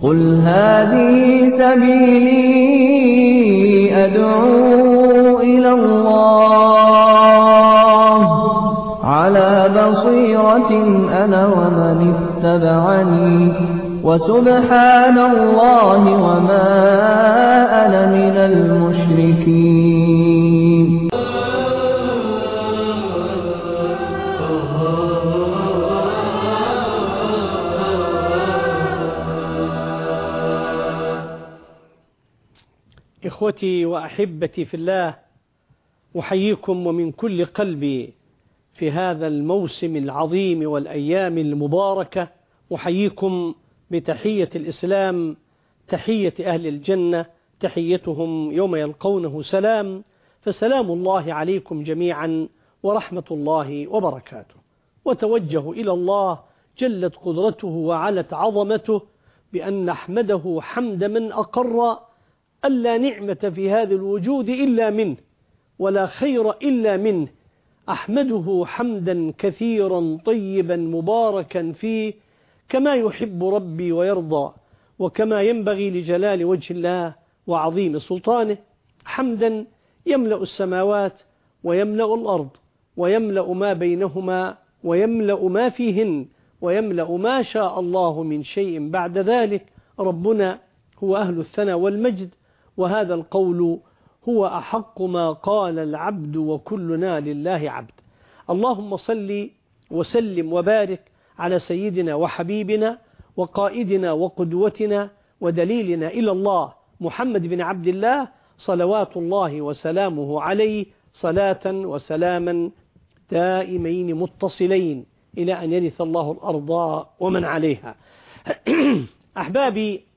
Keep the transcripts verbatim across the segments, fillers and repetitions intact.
قل هذه سبيلي أدعو إلى الله على بصيرة أنا ومن اتبعني وسبحان الله وما أنا من المشركين. إخوتي وأحبتي في الله، أحييكم ومن كل قلبي في هذا الموسم العظيم والأيام المباركة. أحييكم بتحية الإسلام، تحية أهل الجنة، تحيتهم يوم يلقونه سلام، فسلام الله عليكم جميعا ورحمة الله وبركاته. وتوجه إلى الله جلت قدرته وعلت عظمته بأن نحمده حمد من أقر أن لا نعمة في هذا الوجود إلا منه ولا خير إلا منه. أحمده حمدا كثيرا طيبا مباركا فيه كما يحب ربي ويرضى، وكما ينبغي لجلال وجه الله وعظيم سلطانه، حمدا يملأ السماوات ويملأ الأرض ويملأ ما بينهما ويملأ ما فيهن ويملأ ما شاء الله من شيء بعد ذلك. ربنا هو أهل الثناء والمجد، وهذا القول هو أحق ما قال العبد وكلنا لله عبد. اللهم صل وسلم وبارك على سيدنا وحبيبنا وقائدنا وقدوتنا ودليلنا إلى الله محمد بن عبد الله، صلوات الله وسلامه عليه، صلاة وسلاما دائمين متصلين إلى أن يرث الله الأرض ومن عليها. أحبابي،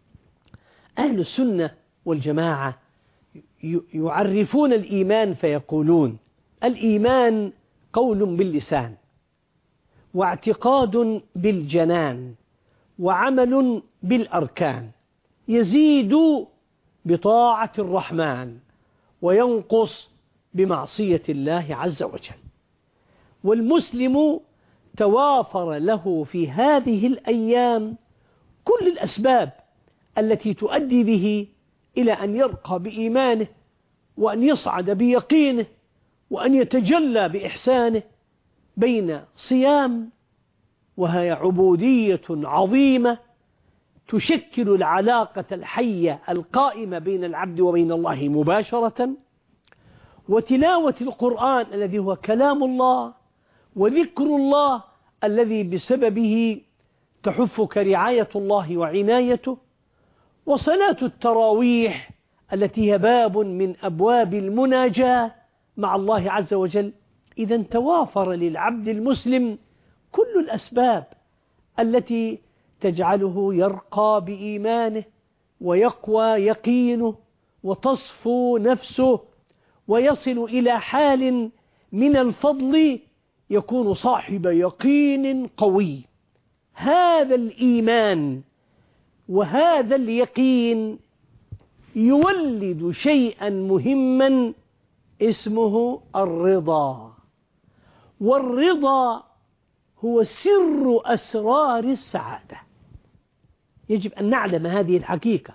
أهل السنة والجماعة يعرفون الإيمان فيقولون: الإيمان قول باللسان، واعتقاد بالجنان، وعمل بالأركان، يزيد بطاعة الرحمن وينقص بمعصية الله عز وجل. والمسلم توافر له في هذه الأيام كل الأسباب التي تؤدي به إلى أن يرقى بإيمانه، وأن يصعد بيقينه، وأن يتجلى بإحسانه، بين صيام، وهي عبودية عظيمة تشكل العلاقة الحية القائمة بين العبد وبين الله مباشرة، وتلاوة القرآن الذي هو كلام الله، وذكر الله الذي بسببه تحفك رعاية الله وعنايته، وصلاة التراويح التي هي باب من أبواب المناجاة مع الله عز وجل. إذا توافر للعبد المسلم كل الأسباب التي تجعله يرقى بإيمانه ويقوى يقينه وتصفو نفسه ويصل إلى حال من الفضل، يكون صاحب يقين قوي. هذا الإيمان وهذا اليقين يولد شيئا مهما اسمه الرضا، والرضا هو سر أسرار السعادة. يجب أن نعلم هذه الحقيقة،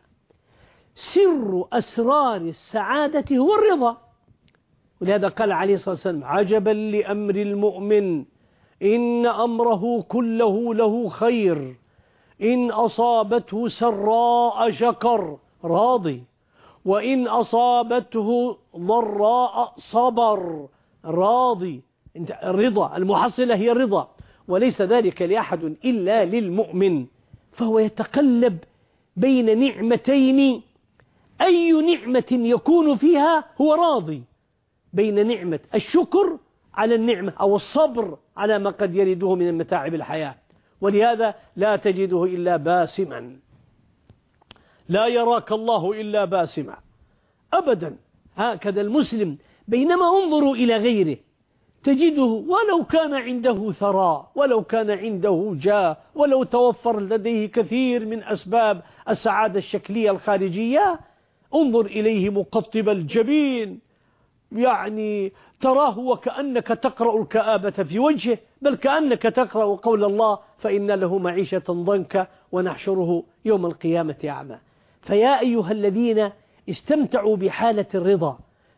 سر أسرار السعادة هو الرضا. ولهذا قال عليه الصلاة والسلام: عجبا لأمر المؤمن إن أمره كله له خير، إن أصابته سراء شكر راضي، وإن أصابته ضراء صبر راضي. الرضا المحصلة هي الرضا، وليس ذلك لأحد إلا للمؤمن. فهو يتقلب بين نعمتين، أي نعمة يكون فيها هو راضي، بين نعمة الشكر على النعمة أو الصبر على ما قد يرده من متاعب الحياة. ولهذا لا تجده إلا باسما، لا يراك الله إلا باسما أبدا. هكذا المسلم، بينما انظروا إلى غيره تجده ولو كان عنده ثراء، ولو كان عنده جاه، ولو توفر لديه كثير من أسباب السعادة الشكلية الخارجية، انظر إليه مقطب الجبين يعني تراه وكأنك تقرأ الكآبة في وجهه، بل كأنك تقرأ قول الله فإن له معيشة ضنكا ونحشره يوم القيامة أعمى. فيا أيها الذين استمتعوا بحالة الرضا،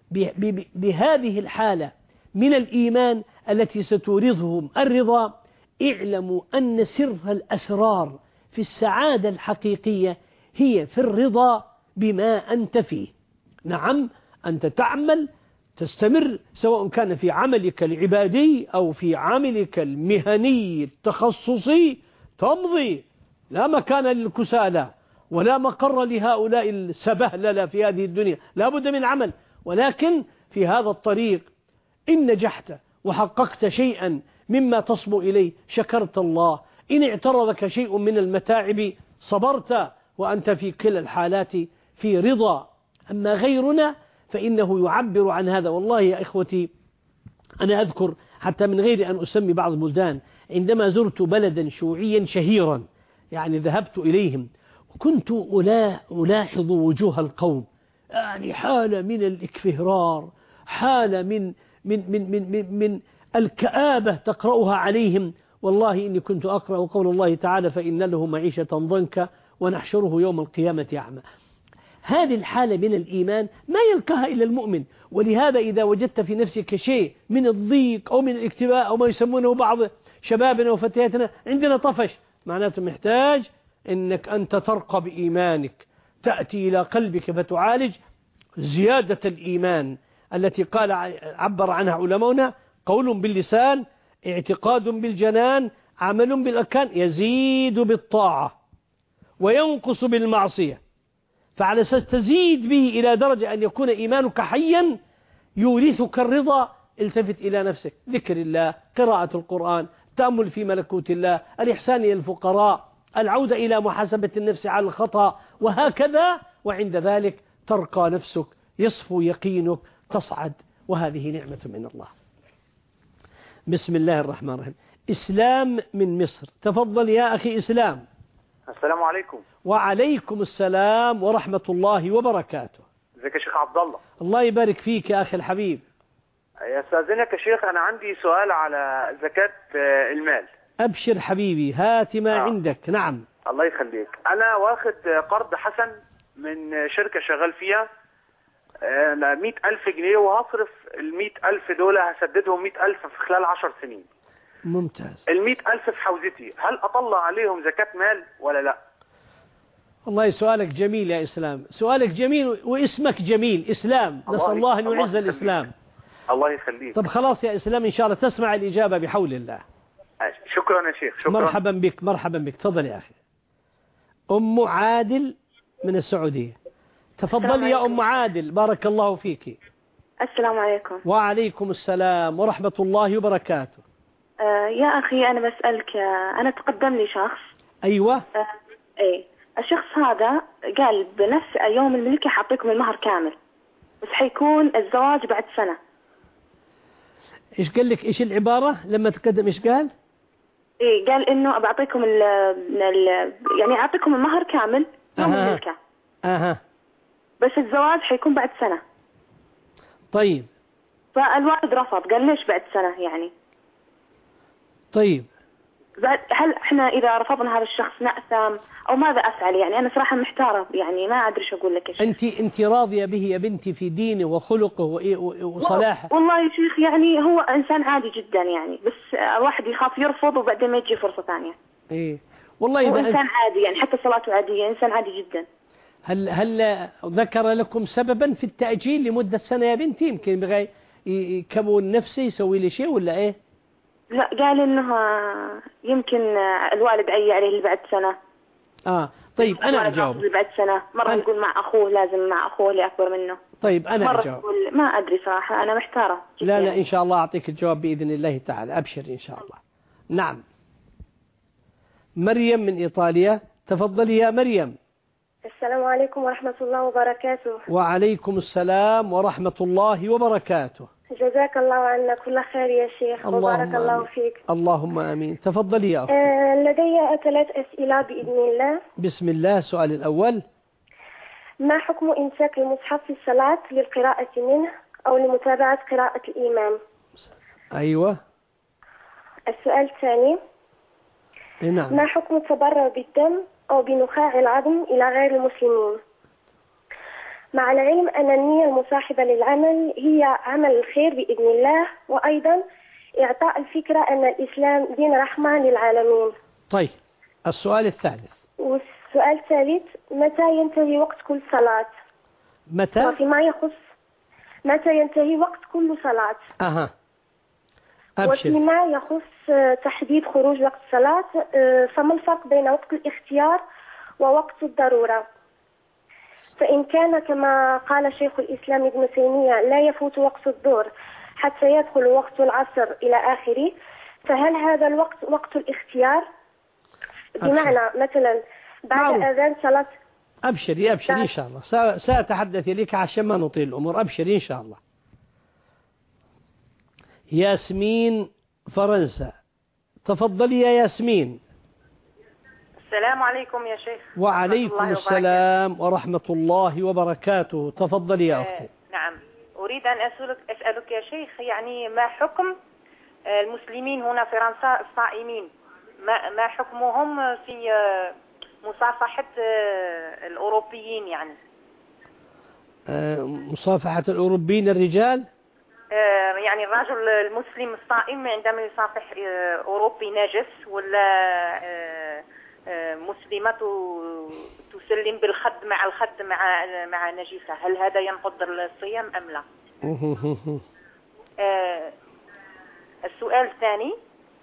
بهذه الحالة من الإيمان التي ستورثهم الرضا، اعلموا أن سر الأسرار في السعادة الحقيقية هي في الرضا بما أنت فيه. نعم، أنت تعمل تستمر، سواء كان في عملك العبادي أو في عملك المهني التخصصي، تمضي، لا مكان للكسالى ولا مقر لهؤلاء السبهللة في هذه الدنيا، لا بد من عمل. ولكن في هذا الطريق إن نجحت وحققت شيئا مما تصبو إليه شكرت الله، إن اعترضك شيء من المتاعب صبرت، وأنت في كلا الحالات في رضا. أما غيرنا فإنه يعبر عن هذا. والله يا إخوتي، أنا أذكر حتى من غير أن أسمي بعض البلدان، عندما زرت بلدا شيوعيا شهيرا، يعني ذهبت إليهم وكنت ألاحظ وجوه القوم، يعني حالة من الاكفهرار، حالة من من من من من, من الكآبة تقرأها عليهم. والله إني كنت أقرأ قول الله تعالى فإن له معيشة ضنكا ونحشره يوم القيامة أعمى. هذه الحالة من الإيمان ما يلقاها إلا المؤمن. ولهذا إذا وجدت في نفسك شيء من الضيق أو من الاكتئاب أو ما يسمونه بعض شبابنا وفتياتنا عندنا طفش، معناته محتاج أنك أنت ترقى بإيمانك، تأتي إلى قلبك فتعالج زيادة الإيمان التي قال عبر عنها علماؤنا: قول باللسان، اعتقاد بالجنان، عمل بالأركان، يزيد بالطاعة وينقص بالمعصية. فعلى أساس تزيد به إلى درجة أن يكون إيمانك حيا يورثك الرضا، التفت إلى نفسك، ذكر الله، قراءة القرآن، تأمل في ملكوت الله، الإحسان إلى الفقراء، العودة إلى محاسبة النفس على الخطأ، وهكذا. وعند ذلك ترقى نفسك، يصفو يقينك، تصعد، وهذه نعمة من الله. بسم الله الرحمن الرحيم. إسلام من مصر، تفضل يا أخي إسلام. السلام عليكم. وعليكم السلام ورحمة الله وبركاته. ازيك يا شيخ عبد الله؟ الله يبارك فيك يا أخي الحبيب. يستأذنك يا شيخ، أنا عندي سؤال على زكاة المال. أبشر حبيبي، هات ما آه. عندك. نعم. الله يخليك. أنا واخد قرض حسن من شركة شغال فيها مئة ألف جنيه، وهصرف المئة ألف دول هسددهم مئة ألف في خلال عشر سنين. ممتاز. المئة ألف في حوزتي، هل أطلع عليهم زكاة مال ولا لا؟ والله سؤالك جميل يا إسلام، سؤالك جميل واسمك جميل إسلام، نسأل الله أن يعز الإسلام. الله يخليك. طب خلاص يا إسلام، إن شاء الله تسمع الإجابة بحول الله. شكرا يا شيخ. شكرا. مرحبا بك، مرحبا بك. تفضل يا أخي. أم عادل من السعودية، تفضل يا أم عادل، بارك الله فيك. السلام عليكم. وعليكم السلام ورحمة الله وبركاته. آه يا أخي أنا بسألك، آه أنا تقدم لي شخص. أيوة. آه إيه، الشخص هذا قال بنفس يوم الملكي حاعطيكم المهر كامل، بس حيكون الزواج بعد سنة. إيش قال لك؟ إيش العبارة لما تقدم؟ إيش قال؟ إيه، قال إنه بعطيكم ال ال يعني أعطيكم المهر كامل يوم أه. الملكة. أها. بس الزواج حيكون بعد سنة. طيب. فالوالد رفض، قال ليش بعد سنة يعني؟ طيب. هل احنا اذا رفضنا هذا الشخص نأثم او ماذا افعل؟ يعني انا صراحة محتارة، يعني ما ادري ايش اقول لك يا شيخ. انت انت راضية به يا بنتي في دينه وخلقه وصلاحه؟ والله يا شيخ يعني هو انسان عادي جدا يعني، بس الواحد يخاف يرفض وبعدين ما يجي فرصة ثانية. ايه والله هو إذا انسان عادي يعني، حتى صلاته عادية، انسان عادي جدا. هل هل ذكر لكم سببا في التأجيل لمدة سنة يا بنتي؟ يمكن يبغى يكون نفسه يسوي لي شيء ولا ايه؟ لا، قال انه يمكن الوالد عي عليه اللي بعد سنة. اه طيب انا اجاوب. اللي بعد سنة مرة أنا... يقول مع اخوه، لازم مع اخوه اللي اكبر منه. طيب انا مرة اجاوب. يقول ما ادري صراحة، انا محتارة. لا لا ان شاء الله اعطيك الجواب باذن الله تعالى، ابشر ان شاء الله. نعم. مريم من ايطاليا، تفضلي يا مريم. السلام عليكم ورحمة الله وبركاته. وعليكم السلام ورحمة الله وبركاته. جزاك الله عنا كل خير يا شيخ، وبارك الله آمين. فيك. اللهم آمين. تفضلي يا أختي. آه لدي ثلاث أسئلة بإذن الله. بسم الله. السؤال الأول: ما حكم إمساك المصحف في الصلاة للقراءة منه أو لمتابعة قراءة الإمام. أيوة. السؤال الثاني، نعم. ما حكم التبرع بالدم أو بنخاع العظم إلى غير المسلمين، مع العلم أن النية المصاحبة للعمل هي عمل الخير بإذن الله، وأيضا إعطاء الفكرة أن الإسلام دين رحمة للعالمين. طيب، السؤال الثالث. والسؤال الثالث، متى ينتهي وقت كل صلاة؟ متى؟ وفيما يخص متى ينتهي وقت كل صلاة؟ أها. أبشر. وفيما يخص تحديد خروج وقت الصلاة، فما الفرق بين وقت الاختيار ووقت الضرورة؟ فإن كان كما قال شيخ الإسلام ابن تيمية لا يفوت وقت الظهر حتى يدخل وقت العصر إلى آخره، فهل هذا الوقت وقت الاختيار؟ بمعنى مثلا بعد أذان صلاة. أبشري أبشري إن شاء الله، سأتحدث إليك عشان ما نطيل الأمور. أبشري إن شاء الله. ياسمين فرنسا، تفضلي يا ياسمين. السلام عليكم يا شيخ. وعليكم السلام ورحمة الله وبركاته. تفضلي يا أختي. آه نعم، أريد أن أسألك, أسألك يا شيخ، يعني ما حكم المسلمين هنا في فرنسا الصائمين، ما, ما حكمهم في مصافحة الأوروبيين؟ يعني مصافحة الأوروبيين الرجال؟ يعني الرجل المسلم الصائم عندما يصافح أوروبي نجس ولا مسلمة تسلم بالخد مع الخد مع مع نجسة، هل هذا ينقض الصيام أم لا؟ السؤال الثاني،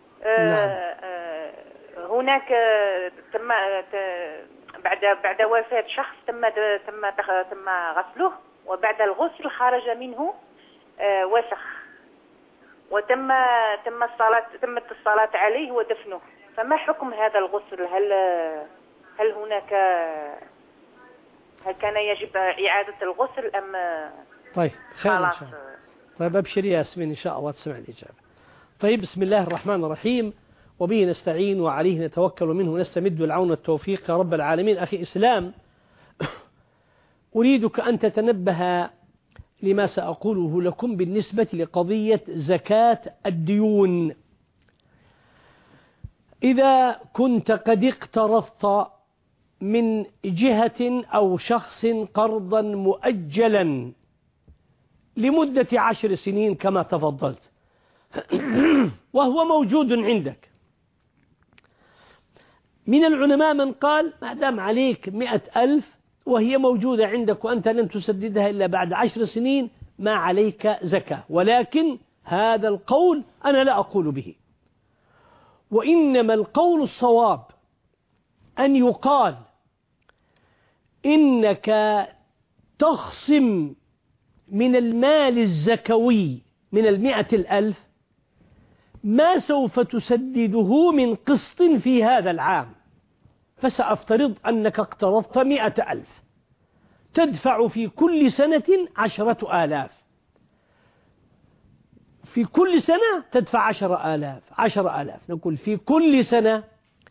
هناك تم بعد بعد وفاة شخص تم تم تم غسله، وبعد الغسل خرج منه وسخ، وتم تم الصلاة تمت الصلاة عليه ودفنه، فما حكم هذا الغسل؟ هل هل هناك هل كان يجب إعادة الغسل أم طيب خير إن شاء الله. طيب أبشري يا ياسمين إن شاء الله تسمع الإجابة. طيب، بسم الله الرحمن الرحيم، وبه نستعين وعليه نتوكل ومنه نستمد العون والتوفيق يا رب العالمين. أخي إسلام، أريدك أن تتنبه لما سأقوله لكم بالنسبة لقضية زكاة الديون. إذا كنت قد اقترضت من جهة أو شخص قرضا مؤجلا لمدة عشر سنين كما تفضلت وهو موجود عندك، من العلماء من قال ما دام عليك مئة ألف وهي موجودة عندك وأنت لن تسددها إلا بعد عشر سنين ما عليك زكاة، ولكن هذا القول أنا لا أقول به، وإنما القول الصواب أن يقال إنك تخصم من المال الزكوي من المئة الألف ما سوف تسدده من قسط في هذا العام. فسأفترض أنك اقترضت مئة ألف تدفع في كل سنة عشرة آلاف، في كل سنة تدفع عشر آلاف عشر آلاف نقول في كل سنة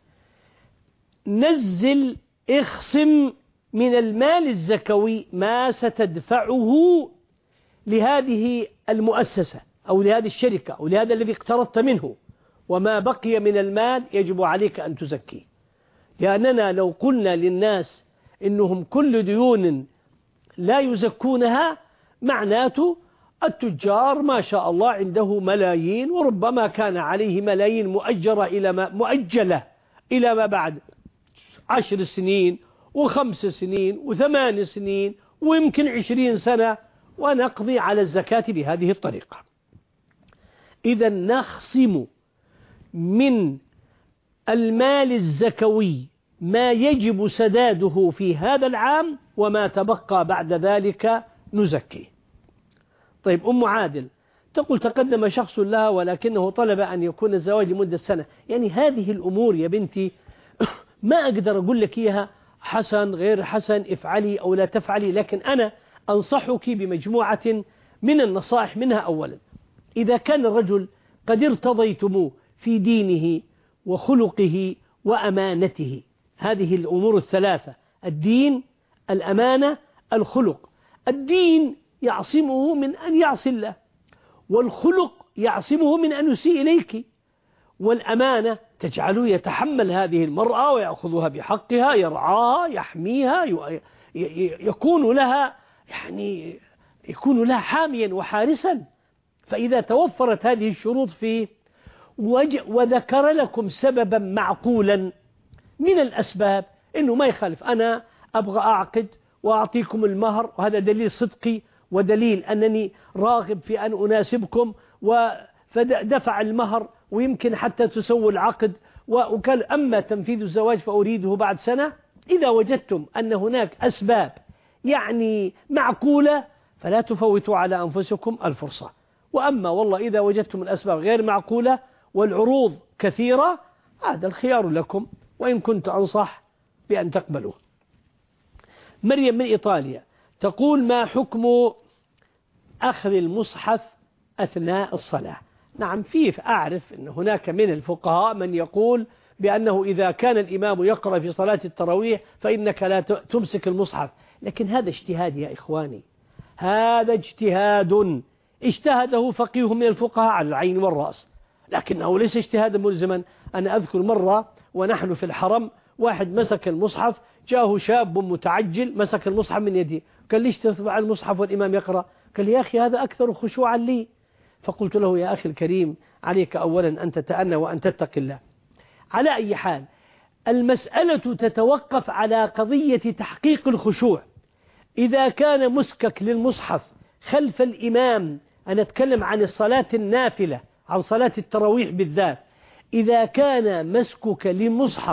نزل اخصم من المال الزكوي ما ستدفعه لهذه المؤسسة أو لهذه الشركة أو لهذا الذي اقترضت منه، وما بقي من المال يجب عليك أن تزكيه. لأننا لو قلنا للناس إنهم كل ديون لا يزكونها معناته التجار ما شاء الله عنده ملايين، وربما كان عليه ملايين مؤجرة إلى ما مؤجلة إلى ما بعد عشر سنين وخمس سنين وثمان سنين ويمكن عشرين سنة، ونقضي على الزكاة بهذه الطريقة. إذا نخصم من المال الزكوي ما يجب سداده في هذا العام، وما تبقى بعد ذلك نزكيه. طيب، أم عادل تقول تقدم شخص لها ولكنه طلب أن يكون الزواج لمدة سنة. يعني هذه الأمور يا بنتي ما أقدر أقول لك إياها حسن غير حسن، افعلي أو لا تفعلي، لكن أنا أنصحك بمجموعة من النصائح. منها أولا، إذا كان الرجل قد ارتضيتموه في دينه وخلقه وأمانته، هذه الأمور الثلاثة: الدين، الأمانة، الخلق. الدين يعصمه من أن يعصي الله، والخلق يعصمه من أن يسيء إليك، والأمانة تجعله يتحمل هذه المرأة ويأخذها بحقها، يرعاها، يحميها، يكون لها يعني يكون لها حاميا وحارسا. فإذا توفرت هذه الشروط فيه وذكر لكم سببا معقولا من الأسباب، إنه ما يخالف، أنا أبغى أعقد وأعطيكم المهر، وهذا دليل صدقي ودليل أنني راغب في أن أناسبكم، فدفع المهر ويمكن حتى تسووا العقد، وقال أما تنفيذ الزواج فأريده بعد سنة. إذا وجدتم أن هناك أسباب يعني معقولة فلا تفوتوا على أنفسكم الفرصة. وأما والله إذا وجدتم الأسباب غير معقولة والعروض كثيرة، هذا الخيار لكم، وإن كنت أنصح بأن تقبلوه. مريم من إيطاليا تقول: ما حكم أخذ المصحف أثناء الصلاة؟ نعم، فيه أعرف أن هناك من الفقهاء من يقول بأنه إذا كان الإمام يقرأ في صلاة التراويح فإنك لا تمسك المصحف، لكن هذا اجتهاد يا إخواني، هذا اجتهاد اجتهده فقيه من الفقهاء على العين والرأس، لكنه ليس اجتهادا ملزما. أنا أذكر مرة ونحن في الحرم واحد مسك المصحف، جاءه شاب متعجل مسك المصحف من يدي، قال: ليش تتبع المصحف والإمام يقرأ؟ قال: يا أخي هذا أكثر خشوعا لي. فقلت له: يا أخي الكريم، عليك أولا أن تتأنى وأن تتق الله. على أي حال، المسألة تتوقف على قضية تحقيق الخشوع. إذا كان مسكك للمصحف خلف الإمام، أنا أتكلم عن الصلاة النافلة، عن صلاة التراويح بالذات، إذا كان مسكك للمصحف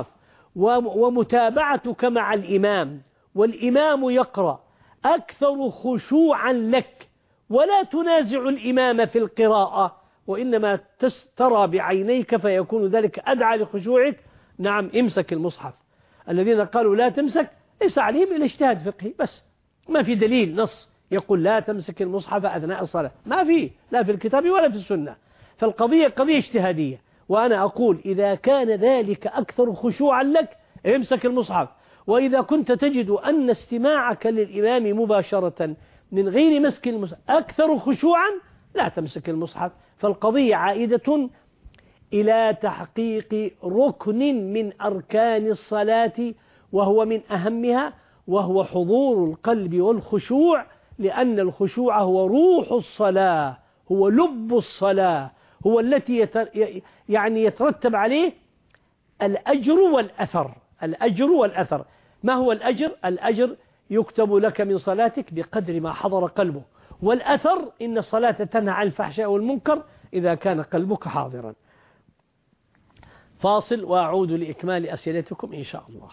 ومتابعتك مع الإمام والإمام يقرأ أكثر خشوعا لك، ولا تنازع الإمام في القراءة وإنما ترى بعينيك فيكون ذلك أدعى لخشوعك، نعم امسك المصحف. الذين قالوا لا تمسك ليس عليهم إلا اجتهاد فقهي بس، ما في دليل نص يقول لا تمسك المصحف أثناء الصلاة، ما في، لا في الكتاب ولا في السنة. فالقضية قضية اجتهادية، وأنا أقول إذا كان ذلك أكثر خشوعا لك امسك المصحف. وإذا كنت تجد أن استماعك للإمام مباشرة من غير مسك المصحف أكثر خشوعا، لا تمسك المصحف. فالقضية عائدة إلى تحقيق ركن من أركان الصلاة، وهو من أهمها، وهو حضور القلب والخشوع، لأن الخشوع هو روح الصلاة، هو لب الصلاة، هو التي يتر يعني يترتب عليه الأجر والأثر. الأجر والأثر، ما هو الأجر؟ الأجر يكتب لك من صلاتك بقدر ما حضر قلبك، والأثر إن الصلاة تنهى عن الفحشاء والمنكر إذا كان قلبك حاضرا. فاصل وأعود لإكمال أسئلتكم إن شاء الله.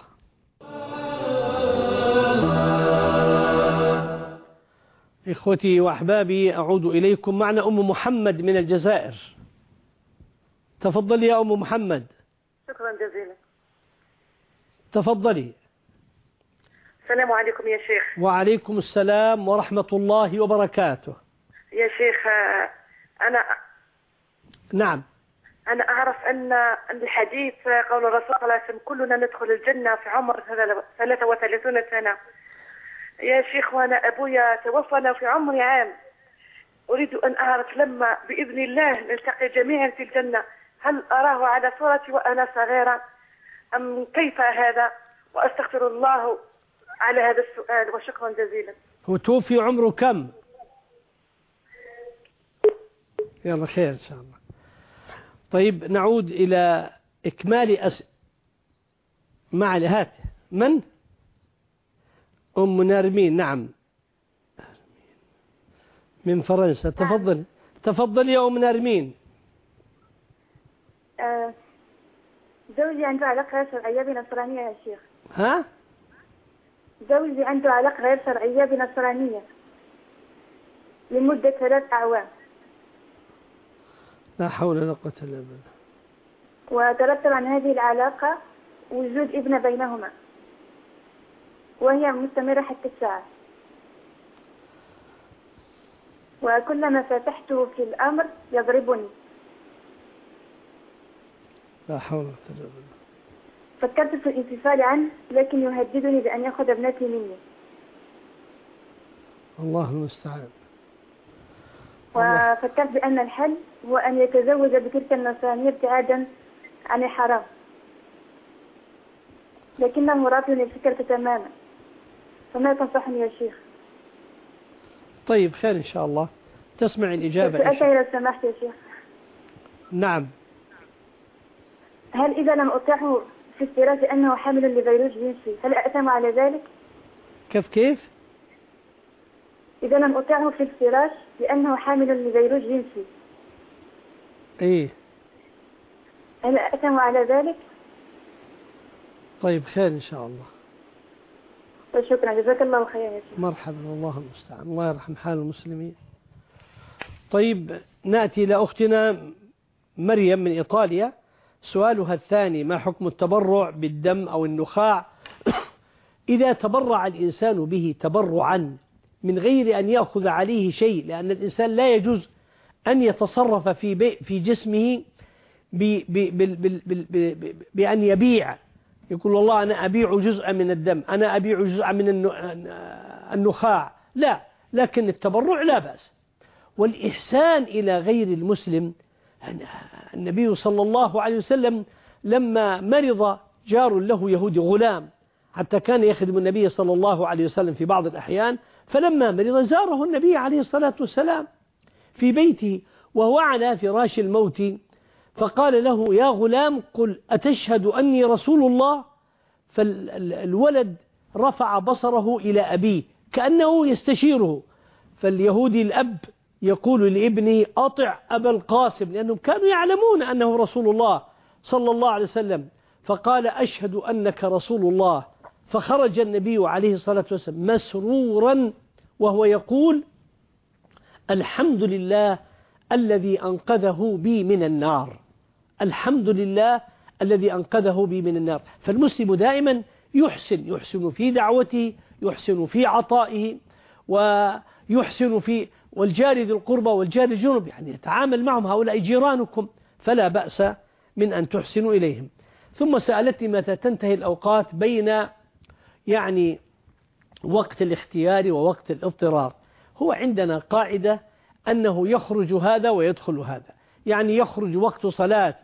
إخوتي وأحبابي، أعود إليكم. معنا أم محمد من الجزائر. تفضلي يا أم محمد. شكرا جزيلا. تفضلي. السلام عليكم يا شيخ. وعليكم السلام ورحمة الله وبركاته. يا شيخ، أنا نعم أنا أعرف أن الحديث قول الرسول صلى الله عليه وسلم كلنا ندخل الجنة في عمر ثلاثة وثلاثين سنة. يا شيخ، وأنا أبويا توفنا في عمر عام، أريد أن أعرف لما بإذن الله نلتقي جميعا في الجنة، هل أراه على صورتي وأنا صغيرة أم كيف هذا؟ وأستغفر الله على هذا السؤال، وشكرا جزيلا. هو توفي عمره كم؟ يلا خير إن شاء الله. طيب نعود إلى إكمال أس... مع هات من؟ أم نارمين. نعم من فرنسا. تفضل تفضل يا أم نارمين. آه زوجي عنده علاقة غير شرعية بنصرانية يا شيخ. ها؟ زوجي عنده علاقة غير شرعية بنصرانية لمدة ثلاث أعوام. لا حول ولا قوة إلا بالله. وترتب عن هذه العلاقة وجود ابن بينهما، وهي مستمرة حتى الساعة. وكلما فتحته في الأمر يضربني. لا حول ولا قوة إلا بالله. فكرت في الانفصال عنه، لكن يهددني بأن يأخذ ابنتي مني. الله المستعان. وفكرت بأن الحل هو أن يتزوج بتلك النصرانية ابتعادا عن الحرام، لكنه رافض الفكرة تماما، فما تنصحني يا شيخ؟ طيب خير إن شاء الله، تسمع الإجابة. سألتني لو سمحت يا شيخ. نعم. هل إذا لم أطيعه في الفراش أنه حامل لفيروس جنسي هل أأثم على ذلك؟ كيف كيف؟ إذا لم أطيعه في الفراش لأنه حامل لفيروس جنسي إيه هل أأثم على ذلك؟ طيب خير إن شاء الله. شكرا، جزاك الله خيرا يا شيخ. مرحبا، الله المستعان، الله يرحم حال المسلمين. طيب نأتي لأختنا مريم من إيطاليا، سؤالها الثاني: ما حكم التبرع بالدم أو النخاع إذا تبرع الإنسان به تبرعا من غير أن يأخذ عليه شيء؟ لأن الإنسان لا يجوز أن يتصرف في بي في جسمه بأن يبيع، يقول والله أنا أبيع جزءا من الدم، أنا أبيع جزءا من النخاع، لا، لكن التبرع لا بأس. والإحسان إلى غير المسلم، النبي صلى الله عليه وسلم لما مرض جار له يهودي غلام، حتى كان يخدم النبي صلى الله عليه وسلم في بعض الأحيان، فلما مرض زاره النبي عليه الصلاة والسلام في بيته وهو على فراش الموت، فقال له: يا غلام قل أتشهد أني رسول الله؟ فالولد رفع بصره إلى أبيه كأنه يستشيره، فاليهودي الأب يقول لابنه: أطع أبا القاسم، لأنهم كانوا يعلمون أنه رسول الله صلى الله عليه وسلم، فقال: أشهد أنك رسول الله. فخرج النبي عليه الصلاة والسلام مسرورا وهو يقول: الحمد لله الذي أنقذه بي من النار، الحمد لله الذي أنقذه بي من النار. فالمسلم دائما يحسن يحسن في دعوته، يحسن في عطائه، ويحسن في والجار ذي القربى والجار الجنب، يعني يتعامل معهم، هؤلاء جيرانكم، فلا بأس من أن تحسنوا إليهم. ثم سألتني متى تنتهي الأوقات بين يعني وقت الاختيار ووقت الاضطرار. هو عندنا قاعدة أنه يخرج هذا ويدخل هذا، يعني يخرج وقت صلاة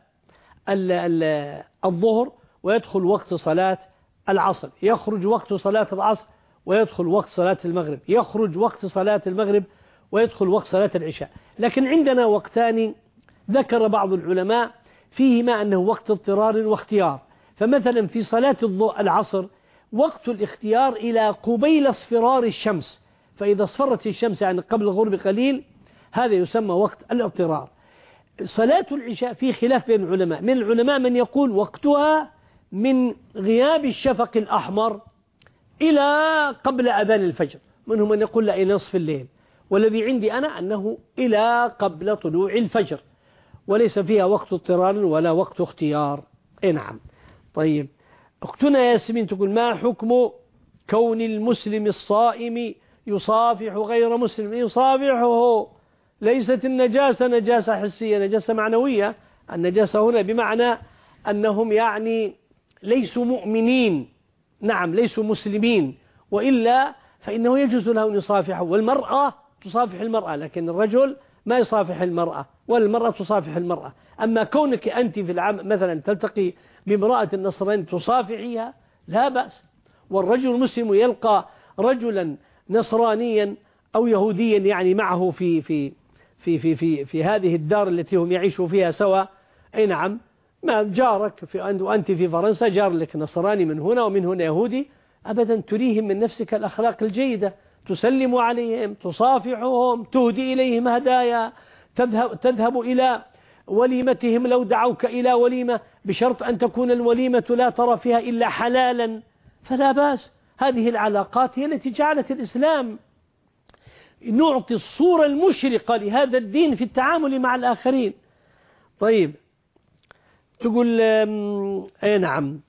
الظهر ويدخل وقت صلاة العصر، يخرج وقت صلاة العصر ويدخل وقت صلاة المغرب، يخرج وقت صلاة المغرب ويدخل وقت صلاة العشاء. لكن عندنا وقتان ذكر بعض العلماء فيهما أنه وقت اضطرار واختيار. فمثلا في صلاة العصر وقت الاختيار إلى قبيل اصفرار الشمس، فإذا اصفرت الشمس يعني قبل الغروب قليل هذا يسمى وقت الاضطرار. صلاة العشاء في خلاف بين العلماء، من العلماء من يقول وقتها من غياب الشفق الأحمر إلى قبل أذان الفجر، منهم من يقول لا إلى نصف الليل، والذي عندي أنا أنه إلى قبل طلوع الفجر، وليس فيها وقت اضطرار ولا وقت اختيار. إيه نعم. طيب أختنا ياسمين تقول: ما حكم كون المسلم الصائم يصافح غير مسلم؟ يصافحه، ليست النجاسة نجاسة حسية، نجاسة معنوية. النجاسة هنا بمعنى أنهم يعني ليسوا مؤمنين، نعم ليسوا مسلمين، وإلا فإنه يجوز له أن يصافحه. والمرأة تصافح المرأة، لكن الرجل ما يصافح المرأة، والمرأة تصافح المرأة. أما كونك أنت في العام مثلا تلتقي بامرأة النصرانية تصافحيها لا بأس، والرجل المسلم يلقى رجلا نصرانيا أو يهوديا يعني معه في في في في في في هذه الدار التي هم يعيشوا فيها سوا. أي نعم، ما جارك في وأنت في فرنسا جار لك نصراني من هنا ومن هنا يهودي، أبدا تريهم من نفسك الأخلاق الجيدة، تسلم عليهم، تصافحهم، تهدي إليهم هدايا، تذهب, تذهب إلى وليمتهم لو دعوك إلى وليمة، بشرط أن تكون الوليمة لا ترى فيها إلا حلالا، فلا بأس. هذه العلاقات هي التي جعلت الإسلام نعطي الصورة المشرقة لهذا الدين في التعامل مع الآخرين. طيب تقول أي نعم،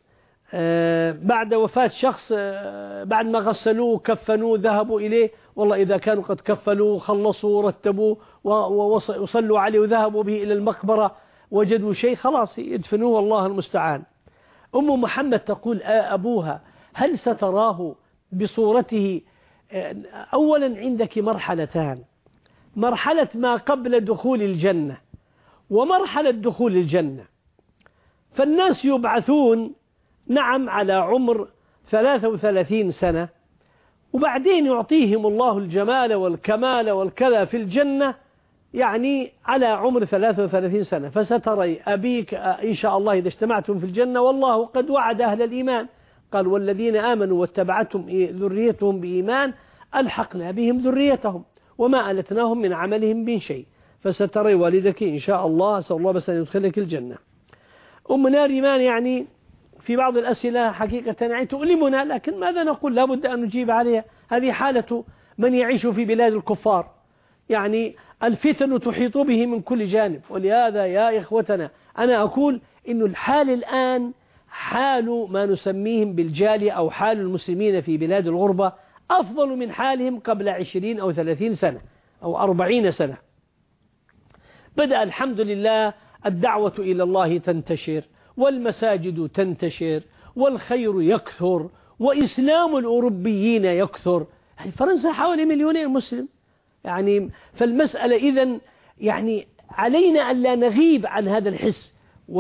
بعد وفاة شخص بعد ما غسلوه كفنوه ذهبوا إليه، والله إذا كانوا قد كفلوه خلصوا ورتبوه وصلوا عليه وذهبوا به إلى المقبرة وجدوا شيء خلاص يدفنوه، والله المستعان. أم محمد تقول: أبوها هل ستراه بصورته؟ أولا عندك مرحلتان، مرحلة ما قبل دخول الجنة ومرحلة دخول الجنة. فالناس يبعثون نعم على عمر ثلاثة وثلاثين سنة، وبعدين يعطيهم الله الجمال والكمال والكذا في الجنة يعني على عمر ثلاثة وثلاثين سنة. فستري أبيك إن شاء الله إذا اجتمعتم في الجنة والله قد وعد أهل الإيمان، قال والذين آمنوا واتبعتهم ذريتهم بإيمان ألحقنا بهم ذريتهم وما ألتناهم من عملهم من شيء، فستري والدك إن شاء الله، أسأل الله بس أن يدخلك الجنة. أمنا ريمان يعني في بعض الأسئلة حقيقة يعني تؤلمنا، لكن ماذا نقول، لابد أن نجيب عليها. هذه حالة من يعيش في بلاد الكفار، يعني الفتن تحيط به من كل جانب. ولهذا يا إخوتنا أنا أقول إن الحال الآن حال ما نسميهم بالجالية أو حال المسلمين في بلاد الغربة أفضل من حالهم قبل عشرين أو ثلاثين سنة أو أربعين سنة. بدأ الحمد لله الدعوة إلى الله تنتشر والمساجد تنتشر والخير يكثر وإسلام الأوروبيين يكثر. يعني فرنسا حوالي مليونين مسلم، يعني فالمسألة إذن يعني علينا أن لا نغيب عن هذا الحس.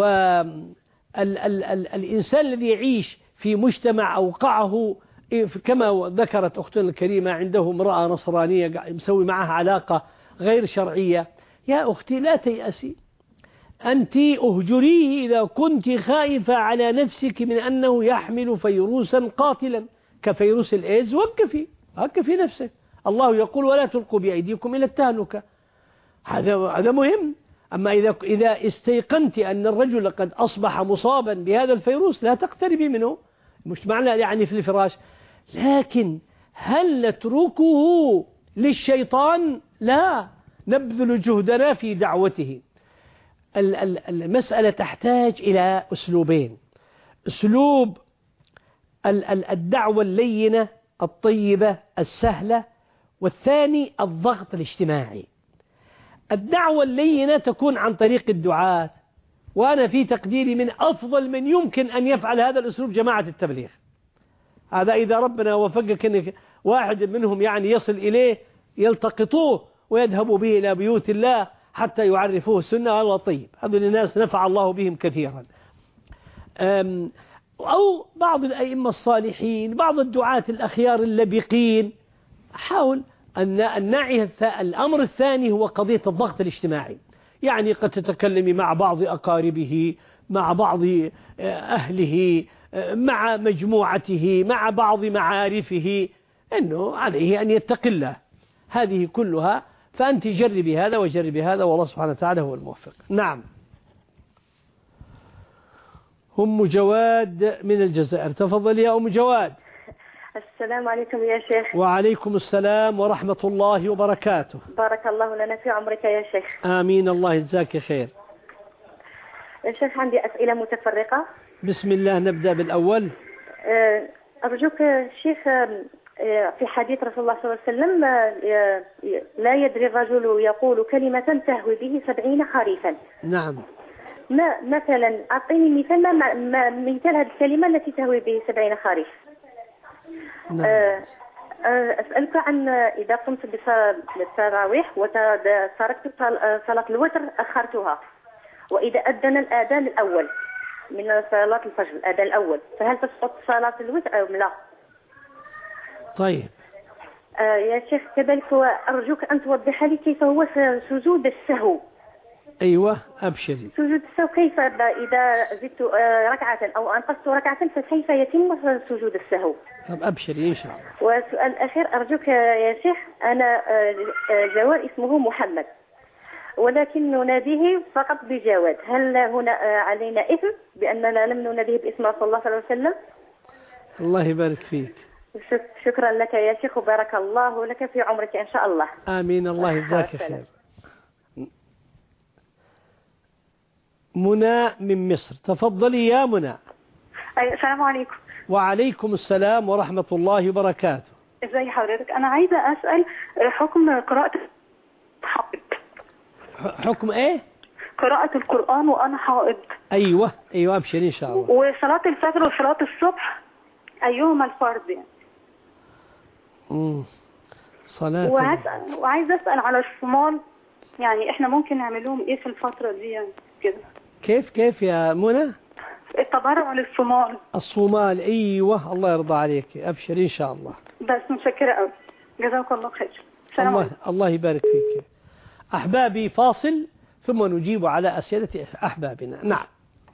والإنسان الذي يعيش في مجتمع أوقعه كما ذكرت أختنا الكريمة عنده امرأة نصرانية مسوي معها علاقة غير شرعية، يا أختي لا تيأسي، أنت أهجريه إذا كنت خائفة على نفسك من أنه يحمل فيروسا قاتلا كفيروس الإيدز، وقفي وقفي نفسك. الله يقول ولا تلقوا بأيديكم إلى التهلكة، هذا هذا مهم. أما إذا إذا استيقنت أن الرجل قد أصبح مصابا بهذا الفيروس لا تقتربي منه، مش معنى يعني في الفراش، لكن هل نتركه للشيطان؟ لا، نبذل جهدنا في دعوته. المسألة تحتاج إلى أسلوبين: أسلوب الدعوة اللينة الطيبة السهلة، والثاني الضغط الاجتماعي. الدعوة اللينة تكون عن طريق الدعاة، وأنا في تقديري من أفضل من يمكن أن يفعل هذا الأسلوب جماعة التبليغ. هذا إذا ربنا وفقك أن واحد منهم يعني يصل إليه يلتقطوه ويذهبوا به إلى بيوت الله حتى يعرفوه السنة، الله طيب، هذول الناس نفع الله بهم كثيرا. أو بعض الأئمة الصالحين، بعض الدعاة الأخيار اللبقين. حاول أن نعي الأمر الثاني هو قضية الضغط الاجتماعي، يعني قد تتكلمي مع بعض أقاربه، مع بعض أهله، مع مجموعته، مع بعض معارفه، أنه عليه أن يتقي الله. هذه كلها، فأنت جربي هذا وجربي هذا، والله سبحانه وتعالى هو الموفق. نعم. أم جواد من الجزائر، تفضل يا أم جواد. السلام عليكم يا شيخ. وعليكم السلام ورحمة الله وبركاته. بارك الله لنا في عمرك يا شيخ. آمين، الله يجزاك خير. يا شيخ عندي أسئلة متفرقة. بسم الله، نبدأ بالأول. أرجوك شيخ، في حديث رسول الله صلى الله عليه وسلم لا يدري الرجل يقول كلمة تهوي به سبعين خريفا. نعم. ما مثلا أعطيني مثال، ما, ما مثال هذه الكلمة التي تهوي به سبعين خريف. نعم. أسألك عن إذا قمت بالتراويح وتركت صلاة الوتر أخرتها، وإذا أذن الآذان الأول من صلاة الفجر، الآذان الأول، فهل تسقط صلاة الوتر أو لا؟ طيب. آه يا شيخ كذلك أرجوك أن توضح لي كيف هو سجود السهو. أيوة أبشري. سجود السهو كيف إذا زدت ركعة أو أنقصت ركعة فكيف يتم سجود السهو؟ طب أبشري إن شاء الله. وسؤال أخير أرجوك يا شيخ، أنا جواد اسمه محمد، ولكن نناديه فقط بجواد، هل هنا علينا إثم بأننا لم نناديه باسم رسول الله صلى الله عليه وسلم؟ الله يبارك فيك. شكرا لك يا شيخ، وبارك الله لك في عمرك إن شاء الله. آمين، الله يجزاك خير. منى من مصر، تفضلي يا منى. السلام عليكم. وعليكم السلام ورحمة الله وبركاته. ازي حضرتك؟ أنا عايزة أسأل حكم قراءة حائض. حكم إيه؟ قراءة القرآن وأنا حائض. أيوة أيوة أبشر إن شاء الله. وصلاة الفجر وصلاة الصبح أيهما الفرض يعني؟ مم. صلاة وهسأل وعايز أسأل على الصومال، يعني إحنا ممكن نعمل لهم إيه في الفترة دي يعني كده؟ كيف كيف يا منى؟ التبرع للصومال. الصومال، أيوة، الله يرضى عليك، أبشر إن شاء الله. بس متشكرة قوي، جزاك الله خير. سلام الله, الله يبارك فيك. أحبابي فاصل ثم نجيب على أسئلة أحبابنا. نعم.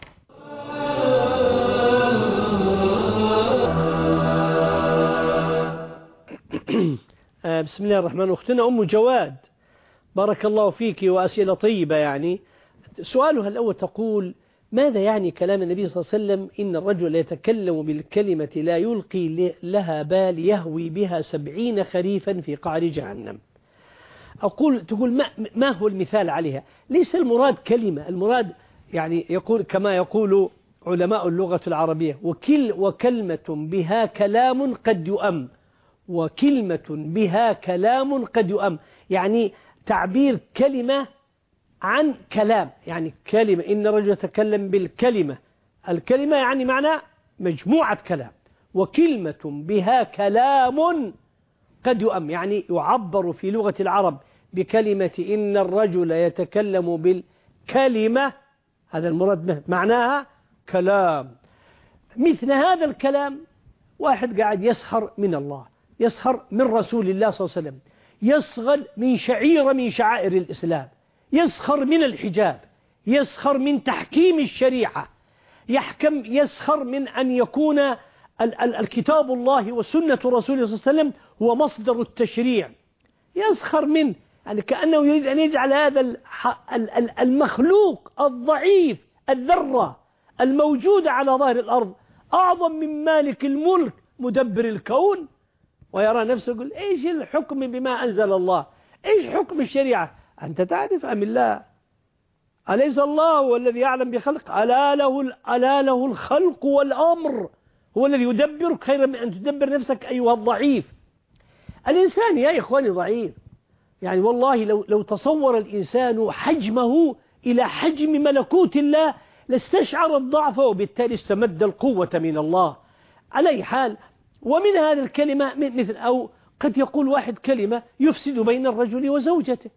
بسم الله الرحمن الرحيم. أختنا أم جواد بارك الله فيك وأسئلة طيبة. يعني سؤالها الأول تقول: ماذا يعني كلام النبي صلى الله عليه وسلم إن الرجل يتكلم بالكلمة لا يلقي لها بال يهوي بها سبعين خريفا في قعر جهنم؟ أقول تقول ما, ما هو المثال عليها؟ ليس المراد كلمة، المراد يعني يقول كما يقول علماء اللغة العربية: وكل وكلمة بها كلام قد يؤم، وكلمة بها كلام قد يؤم، يعني تعبير كلمة عن كلام، يعني كلمة إن الرجل يتكلم بالكلمة، الكلمة يعني معنى مجموعة كلام، وكلمة بها كلام قد يؤم، يعني يعبر في لغة العرب بكلمة إن الرجل يتكلم بالكلمة، هذا المراد معناها كلام. مثل هذا الكلام واحد قاعد يسخر من الله، يسخر من رسول الله صلى الله عليه وسلم، يسخر من شعيرة من شعائر الإسلام، يسخر من الحجاب، يسخر من تحكيم الشريعة، يحكم يسخر من أن يكون ال ال الكتاب الله وسنة رسوله صلى الله عليه وسلم هو مصدر التشريع، يسخر منه، يعني كأنه يريد أن يجعل هذا المخلوق الضعيف الذرة الموجودة على ظهر الأرض أعظم من مالك الملك مدبر الكون، ويرى نفسه يقول: إيش الحكم بما أنزل الله؟ إيش حكم الشريعة؟ أنت تعرف أم الله؟ أليس الله هو الذي يعلم بخلق؟ ألا له, ألا له الخلق والأمر، هو الذي يدبرك خيرا من أن تدبر نفسك أيها الضعيف. الإنسان يا إخواني ضعيف، يعني والله لو, لو تصور الإنسان حجمه إلى حجم ملكوت الله لاستشعر الضعف، وبالتالي استمد القوة من الله. على أي حال، ومن هذه الكلمة مثل أو قد يقول واحد كلمة يفسد بين الرجل وزوجته،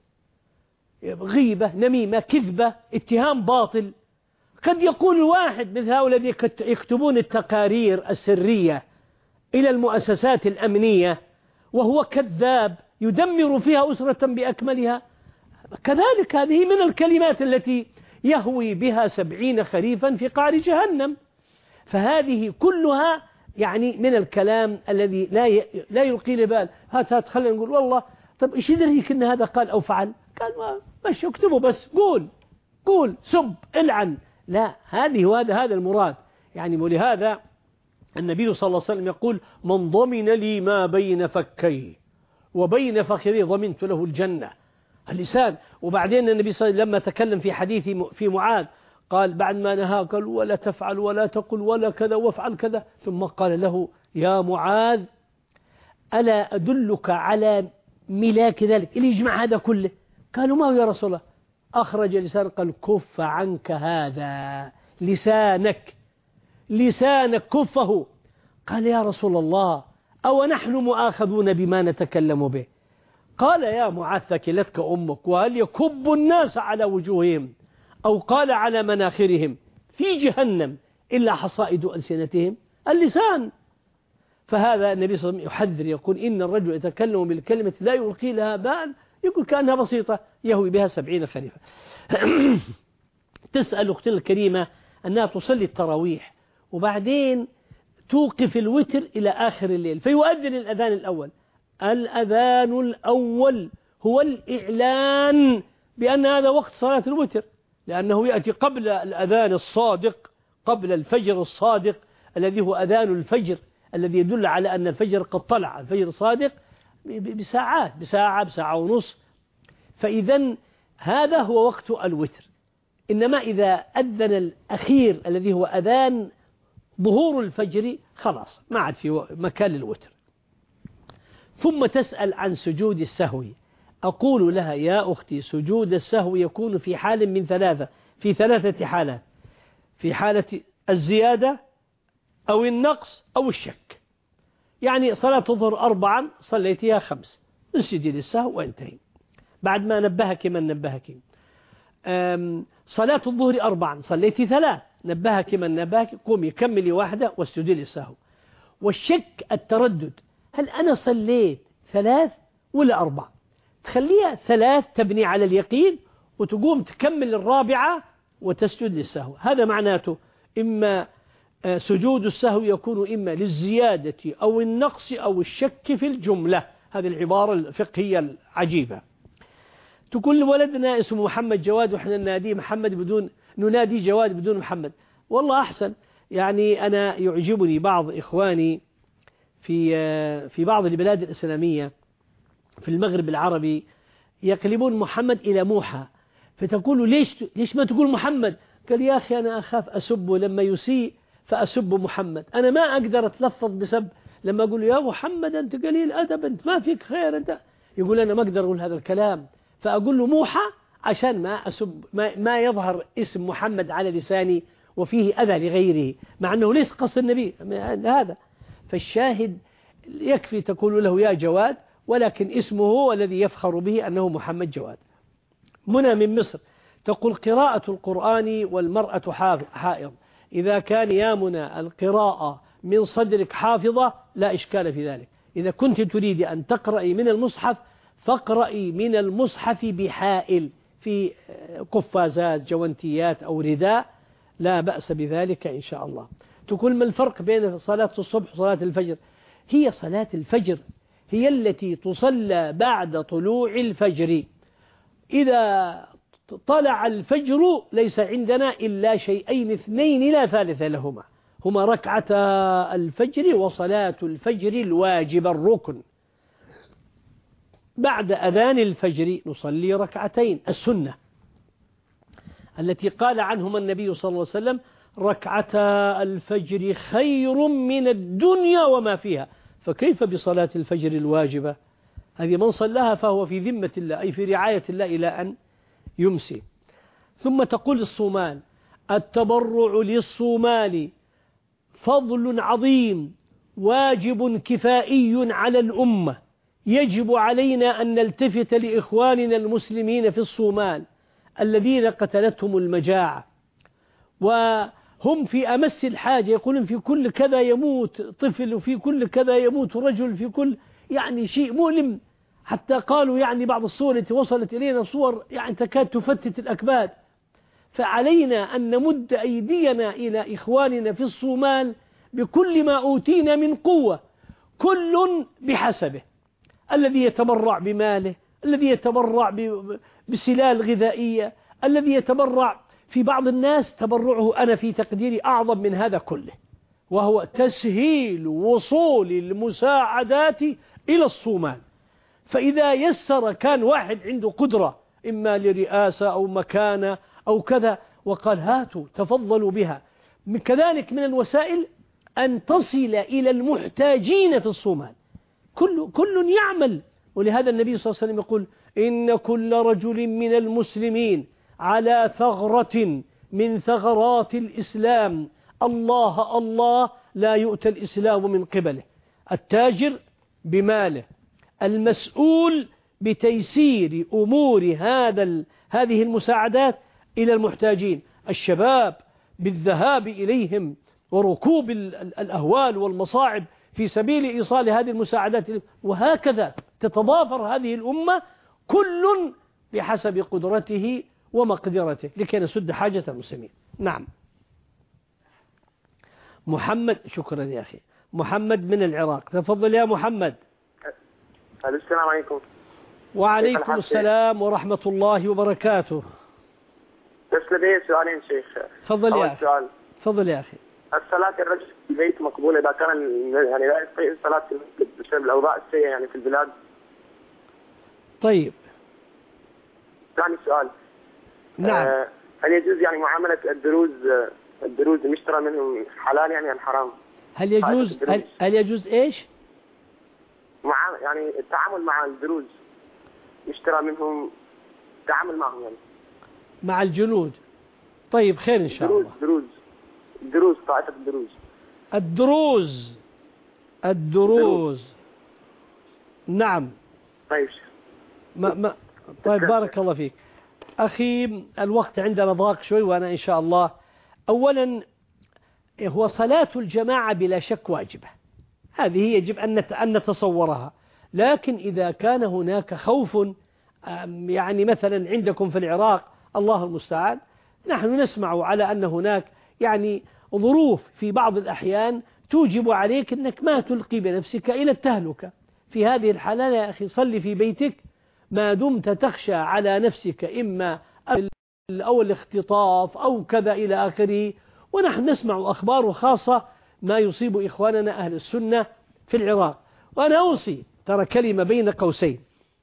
غيبة، نميمة، كذبة، اتهام باطل. قد يقول الواحد مثل هؤلاء الذين يكتبون التقارير السرية إلى المؤسسات الأمنية وهو كذاب يدمر فيها أسرة بأكملها، كذلك هذه من الكلمات التي يهوي بها سبعين خريفا في قعر جهنم. فهذه كلها يعني من الكلام الذي لا لا يلقي لبال. هات هات خلينا نقول والله طب إيش يدريك إن هذا قال أو فعل؟ قال ما مش اكتبه بس، قول قول سب العن، لا، هذه وهذا هذا المراد يعني. ولهذا النبي صلى الله عليه وسلم يقول: من ضمن لي ما بين فكيه وبين فخذيه ضمنت له الجنة. اللسان. وبعدين النبي صلى الله عليه وسلم لما تكلم في حديث في معاذ قال بعد ما نهى قال: ولا تفعل ولا تقل ولا كذا وافعل كذا، ثم قال له: يا معاذ ألا أدلك على ملاك ذلك اللي يجمع هذا كله؟ قالوا: ما هو يا رسول الله؟ أخرج لسان قال: كف عنك هذا، لسانك لسانك كفه. قال: يا رسول الله أو نحن مؤاخذون بما نتكلم به؟ قال: يا معاذ ثكلتك أمك، وهل يكب الناس على وجوههم أو قال على مناخرهم في جهنم إلا حصائد ألسنتهم؟ اللسان. فهذا النبي صلى الله عليه وسلم يحذر، يقول: إن الرجل يتكلم بالكلمة لا يلقي لها بال، يقول كأنها بسيطة يهوي بها سبعين خريفا. تسأل أختنا الكريمة أنها تصلي التراويح وبعدين توقف الوتر إلى آخر الليل فيؤذن الأذان الأول. الأذان الأول هو الإعلان بأن هذا وقت صلاة الوتر، لأنه يأتي قبل الأذان الصادق، قبل الفجر الصادق الذي هو أذان الفجر، الذي يدل على أن الفجر قد طلع، الفجر الصادق بساعات، بساعة بساعة ونص. فإذا هذا هو وقت الوتر. إنما إذا أذن الأخير الذي هو أذان ظهور الفجر خلاص ما عاد في مكان للوتر. ثم تسأل عن سجود السهو. أقول لها: يا أختي، سجود السهو يكون في حال من ثلاثة، في ثلاثة حالات: في حالة الزيادة أو النقص أو الشك. يعني صلاة الظهر أربعا صليتها خمس، اسجدي للسهو وانتهي. بعد ما نبهك من نبهك. صلاة الظهر أربعا صليتي ثلاث، نبهك من نبهك، قومي كملي واحدة واسجدي للسهو. والشك التردد، هل أنا صليت ثلاث ولا أربع؟ تخليها ثلاث تبني على اليقين، وتقوم تكمل الرابعة وتسجد للسهو. هذا معناته إما سجود السهو يكون إما للزيادة أو النقص أو الشك في الجملة. هذه العبارة الفقهية العجيبة. تقول ولدنا اسمه محمد جواد وإحنا نناديه محمد بدون ننادي جواد بدون محمد. والله أحسن. يعني أنا يعجبني بعض إخواني في في بعض البلاد الإسلامية في المغرب العربي يقلبون محمد إلى موحى، فتقول ليش ليش ما تقول محمد؟ قال يا أخي أنا أخاف أسبه لما يسيء فأسب محمد، أنا ما أقدر أتلفظ بسب لما أقول يا محمد أنت قليل أدب، أنت ما فيك خير أنت، يقول أنا ما أقدر أقول هذا الكلام، فأقول له موحى عشان ما أسب ما, ما يظهر اسم محمد على لساني وفيه أذى لغيره، مع أنه ليس قصد النبي هذا. فالشاهد يكفي تقول له يا جواد، ولكن اسمه هو الذي يفخر به أنه محمد جواد. منى من مصر تقول قراءة القرآن والمرأة حائض، إذا كان يا منى القراءة من صدرك حافظة لا إشكال في ذلك. إذا كنت تريد أن تقرأي من المصحف فاقرأي من المصحف بحائل في قفازات جوانتيات أو رداء، لا بأس بذلك إن شاء الله. تقول ما الفرق بين صلاة الصبح وصلاة الفجر؟ هي صلاة الفجر هي التي تصلى بعد طلوع الفجر. إذا طلع الفجر ليس عندنا إلا شيئين اثنين لا ثالث لهما، هما ركعتا الفجر وصلاة الفجر الواجب الركن. بعد أذان الفجر نصلي ركعتين السنة التي قال عنهما النبي صلى الله عليه وسلم ركعتا الفجر خير من الدنيا وما فيها، فكيف بصلاة الفجر الواجبة؟ هذه من صلاها فهو في ذمة الله أي في رعاية الله إلى أن يمسي. ثم تقول الصومال التبرع للصومال فضل عظيم واجب كفائي على الأمة، يجب علينا أن نلتفت لإخواننا المسلمين في الصومال الذين قتلتهم المجاعة وهم في أمس الحاجة، يقولون في كل كذا يموت طفل وفي كل كذا يموت رجل، في كل يعني شيء مؤلم، حتى قالوا يعني بعض الصور التي وصلت إلينا صور يعني تكاد تفتت الأكباد. فعلينا أن نمد أيدينا إلى إخواننا في الصومال بكل ما أوتينا من قوة، كل بحسبه، الذي يتبرع بماله، الذي يتبرع بسلال غذائية، الذي يتبرع في بعض الناس تبرعه أنا في تقديري أعظم من هذا كله، وهو تسهيل وصول المساعدات إلى الصومال. فإذا يسر كان واحد عنده قدرة إما لرئاسة أو مكانة أو كذا وقال هاتوا تفضلوا بها، كذلك من الوسائل أن تصل إلى المحتاجين في الصومال، كل كل يعمل. ولهذا النبي صلى الله عليه وسلم يقول إن كل رجل من المسلمين على ثغرة من ثغرات الإسلام، الله الله لا يؤتى الإسلام من قبله، التاجر بماله، المسؤول بتيسير أمور هذا هذه المساعدات إلى المحتاجين، الشباب بالذهاب إليهم وركوب الأهوال والمصاعب في سبيل إيصال هذه المساعدات، وهكذا تتضافر هذه الأمة كل بحسب قدرته ومقدرته لكي نسد حاجة المسلمين. نعم. محمد، شكرا يا أخي. محمد من العراق، تفضل يا محمد. السلام عليكم. وعليكم السلام ورحمة الله وبركاته. بس لدي سؤالين شيخ. تفضل يا أخي. سؤال. تفضل يا أخي. الصلاة الرجل في البيت مقبولة إذا كان يعني لا يستطيع الصلاة في المسجد بسبب الأوضاع السيئة يعني في البلاد؟ طيب. ثاني سؤال. نعم. آه هل يجوز يعني معاملة الدروز الدروز المشترى منهم حلال يعني أم حرام؟ هل يجوز هل, هل يجوز إيش؟ مع يعني التعامل مع الدروز يشترى منهم، التعامل معهم يعني مع الجنود. طيب خير إن شاء دروز الله. دروز الدروز طائفة الدروز الدروز الدروز نعم. طيب ما ما طيب بارك الله فيك أخي. الوقت عندنا ضاق شوي، وأنا إن شاء الله أولا هو صلاة الجماعة بلا شك واجبة، هذه يجب أن نتصورها. لكن إذا كان هناك خوف، يعني مثلا عندكم في العراق الله المستعان، نحن نسمع على أن هناك يعني ظروف في بعض الأحيان توجب عليك أنك ما تلقي بنفسك إلى التهلكة. في هذه الحالة يا أخي صلي في بيتك ما دمت تخشى على نفسك إما أو الاختطاف أو كذا إلى آخره. ونحن نسمع أخبار خاصة ما يصيب إخواننا أهل السنة في العراق. وأنا أوصي، ترى كلمة بين قوسين،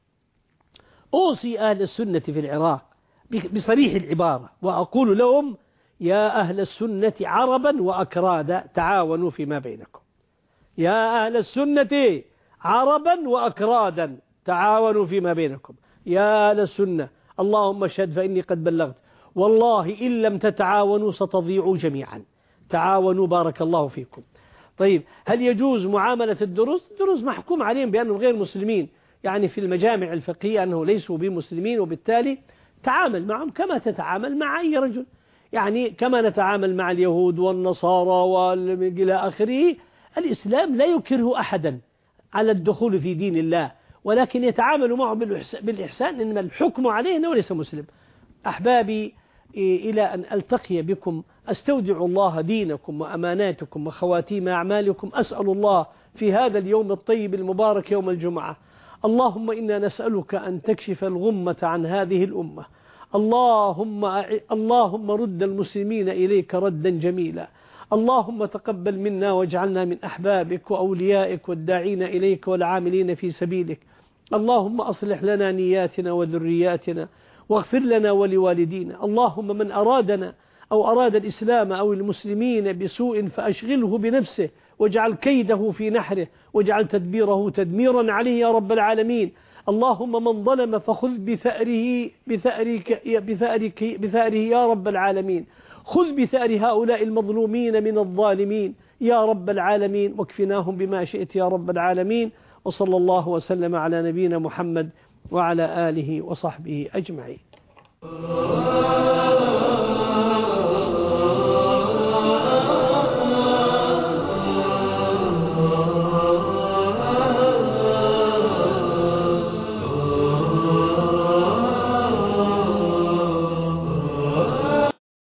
أوصي أهل السنة في العراق بصريح العبارة وأقول لهم يا أهل السنة عربا وأكرادا تعاونوا فيما بينكم. يا أهل السنة عربا وأكرادا تعاونوا فيما بينكم. يا أهل السنة اللهم اشهد فإني قد بلغت، والله إن لم تتعاونوا ستضيعوا جميعا. تعاونوا بارك الله فيكم. طيب هل يجوز معاملة الدروز؟ الدروز محكوم عليهم بأنهم غير مسلمين، يعني في المجامع الفقهية أنه ليسوا بمسلمين، وبالتالي تعامل معهم كما تتعامل مع أي رجل، يعني كما نتعامل مع اليهود والنصارى وإلى آخره. الإسلام لا يكره أحدا على الدخول في دين الله، ولكن يتعامل معه بالإحسان، إنما الحكم عليه أنه ليس مسلم. أحبابي إلى أن ألتقي بكم أستودع الله دينكم وأماناتكم وخواتيم أعمالكم. أسأل الله في هذا اليوم الطيب المبارك يوم الجمعة، اللهم إنا نسألك أن تكشف الغمة عن هذه الأمة. اللهم اللهم رد المسلمين إليك ردا جميلا. اللهم تقبل منا واجعلنا من أحبابك وأوليائك والداعين إليك والعاملين في سبيلك. اللهم أصلح لنا نياتنا وذرياتنا واغفر لنا ولوالدينا. اللهم من أرادنا أو أراد الإسلام أو المسلمين بسوء فأشغله بنفسه واجعل كيده في نحره واجعل تدبيره تدميرا عليه يا رب العالمين. اللهم من ظلم فخذ بثأره بثأرك بثأرك بثأره يا رب العالمين. خذ بثأر هؤلاء المظلومين من الظالمين يا رب العالمين، واكفناهم بما شئت يا رب العالمين. وصلى الله وسلم على نبينا محمد وعلى آله وصحبه أجمعين.